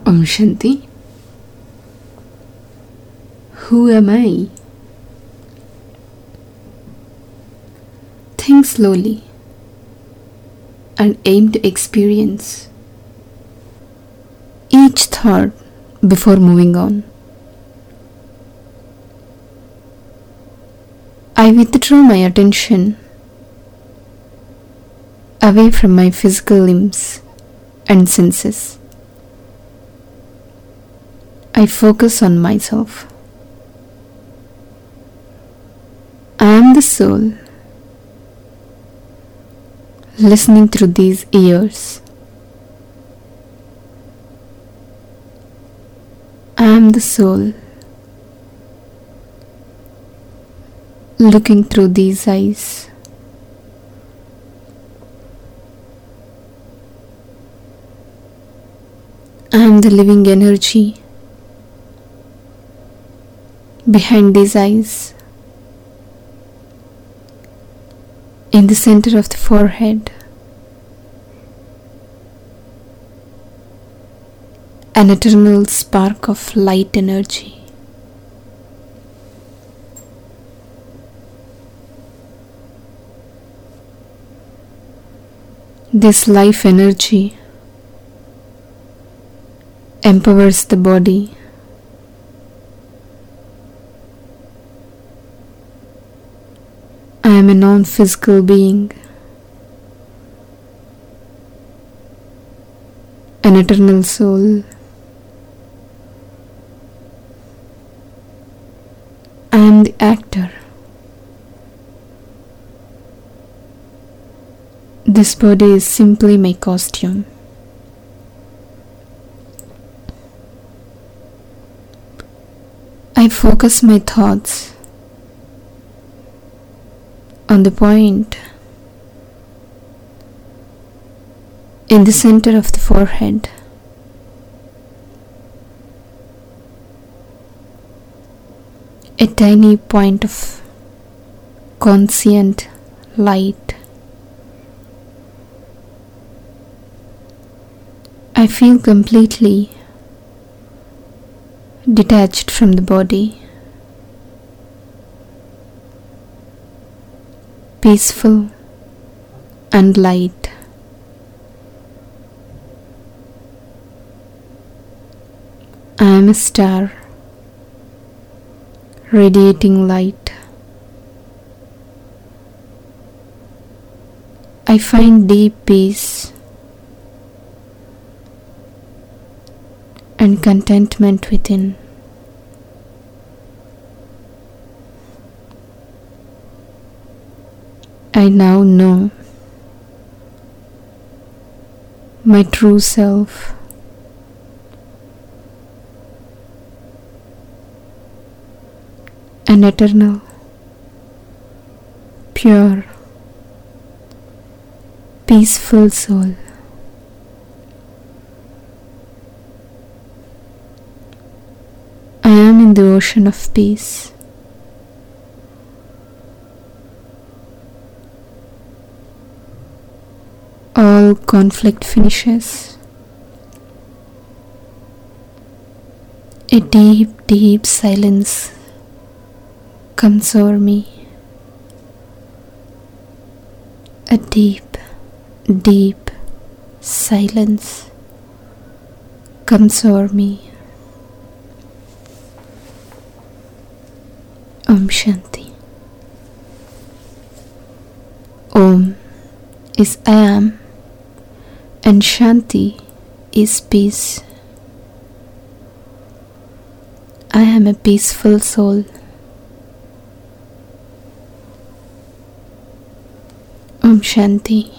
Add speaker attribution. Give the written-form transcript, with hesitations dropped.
Speaker 1: Om Shanti. Who am I? Think slowly and aim to experience each thought before moving on. I withdraw my attention away from my physical limbs and senses. I focus on myself. I am the soul, listening through these ears. I am the soul, looking through these eyes. I am the living energy behind these eyes, in the center of the forehead, an eternal spark of light energy. This life energy empowers the body, I am a non-physical being, an eternal soul. I am the actor. This body is simply my costume. I focus my thoughts on the point in the center of the forehead. A tiny point of conscient light. I feel completely detached from the body, peaceful and light. I am a star, radiating light. I find deep peace and contentment within. I now know my true self. An eternal, pure, peaceful soul. I am in the ocean of peace. All conflict finishes. A deep, deep silence comes over me. A deep, deep silence comes over me. Om Shanti. Om is I am, and Shanti is peace. I am a peaceful soul. Om Shanti.